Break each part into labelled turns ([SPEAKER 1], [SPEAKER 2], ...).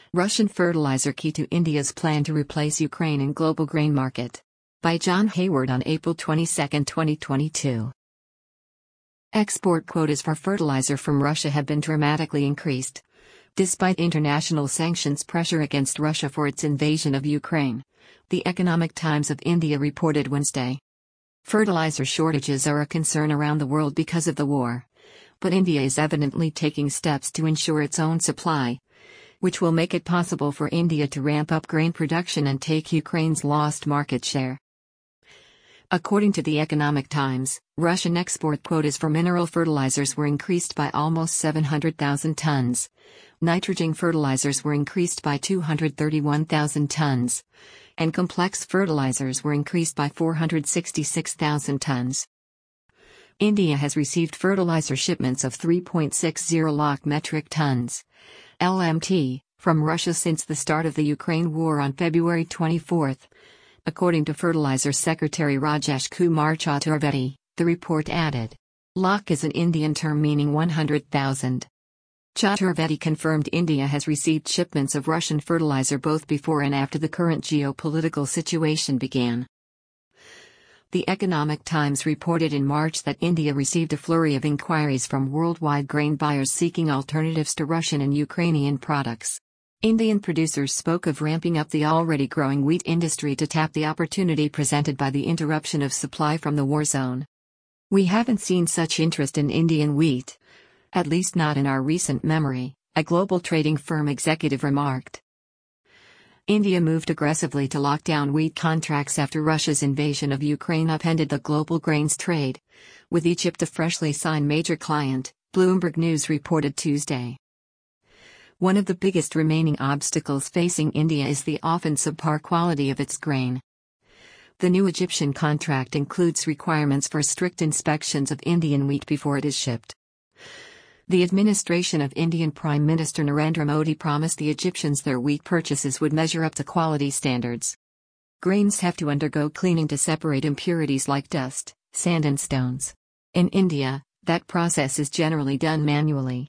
[SPEAKER 1] Russian fertilizer key to India's plan to replace Ukraine in global grain market. By John Hayward on April 22, 2022. Export quotas for fertilizer from Russia have been dramatically increased. Despite international sanctions pressure against Russia for its invasion of Ukraine, the Economic Times of India reported Wednesday. Fertilizer shortages are a concern around the world because of the war. But India is evidently taking steps to ensure its own supply, which will make it possible for India to ramp up grain production and take Ukraine's lost market share. According to the Economic Times, Russian export quotas for mineral fertilizers were increased by almost 700,000 tons. Nitrogen fertilizers were increased by 231,000 tons. And complex fertilizers were increased by 466,000 tons. India has received fertilizer shipments of 3.60 lakh metric tons (LMT) from Russia since the start of the Ukraine war on February 24. According to Fertilizer Secretary Rajesh Kumar Chaturvedi, the report added. Lakh is an Indian term meaning 100,000. Chaturvedi confirmed India has received shipments of Russian fertilizer both before and after the current geopolitical situation began. The Economic Times reported in March that India received a flurry of inquiries from worldwide grain buyers seeking alternatives to Russian and Ukrainian products. Indian producers spoke of ramping up the already growing wheat industry to tap the opportunity presented by the interruption of supply from the war zone. We haven't seen such interest in Indian wheat, at least not in our recent memory, a global trading firm executive remarked. India moved aggressively to lock down wheat contracts after Russia's invasion of Ukraine upended the global grains trade, with Egypt a freshly signed major client, Bloomberg News reported Tuesday. One of the biggest remaining obstacles facing India is the often subpar quality of its grain. The new Egyptian contract includes requirements for strict inspections of Indian wheat before it is shipped. The administration of Indian Prime Minister Narendra Modi promised the Egyptians their wheat purchases would measure up to quality standards. Grains have to undergo cleaning to separate impurities like dust, sand and stones. In India, that process is generally done manually.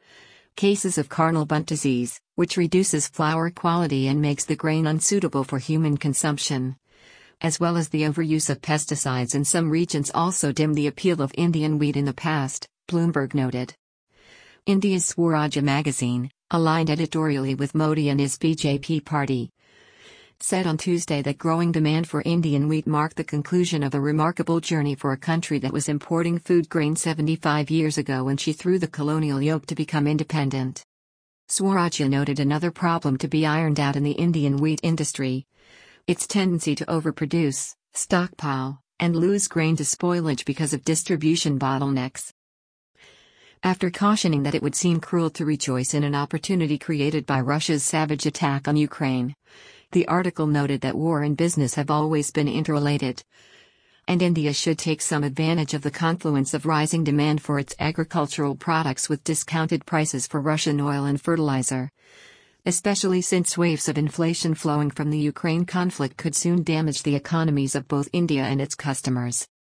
[SPEAKER 1] Cases of carnal bunt disease, which reduces flour quality and makes the grain unsuitable for human consumption, as well as the overuse of pesticides in some regions also dimmed the appeal of Indian wheat in the past, Bloomberg noted. India's Swaraj magazine, aligned editorially with Modi and his BJP party, said on Tuesday that growing demand for Indian wheat marked the conclusion of a remarkable journey for a country that was importing food grain 75 years ago when she threw the colonial yoke to become independent. Swaraj noted another problem to be ironed out in the Indian wheat industry: its tendency to overproduce, stockpile, and lose grain to spoilage because of distribution bottlenecks. After cautioning that it would seem cruel to rejoice in an opportunity created by Russia's savage attack on Ukraine, the article noted that war and business have always been interrelated, and India should take some advantage of the confluence of rising demand for its agricultural products with discounted prices for Russian oil and fertilizer, especially since waves of inflation flowing from the Ukraine conflict could soon damage the economies of both India and its customers.